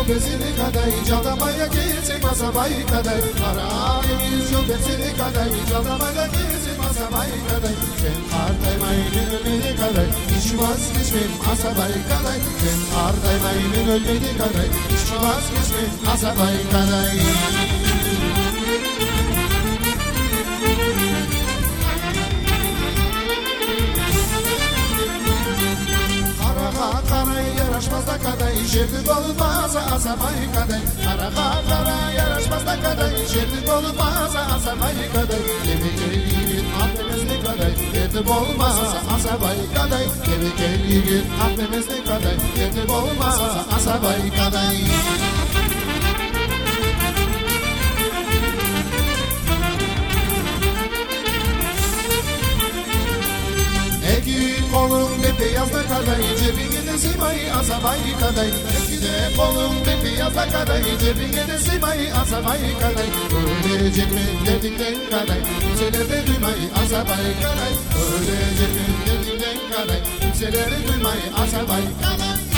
besini kadar Cadamaya gitsin masabay kadar Karadeniz yol besini kadar Cadamaya gitsin masabay kadar Sen ardaymayın ölmedi kadar Hiç vazgeçmem masabay kadar Sen ardaymayın ölmedi kadar Hiç vazgeçmem masabay kadar Yaraşmaz da kaday, şerdi olmaz asabay kaday Kara yaraşmaz da kaday, şerdi olmaz asabay kaday Demek elinin aklımızlı kaday, yerdim olmaz asabay kaday Demek elinin aklımızlı kaday, yerdim olmaz asabay kaday Kolum beyaz da kaday, cebine simayı asabay kaday Ekide kolum beyaz da kaday, cebine simayı asabay kaday Ölecek mi dediğinden kaday, kimselerde duymayı asabay kaday Ölecek mi dediğinden kaday, kimselerde duymayı asabay kaday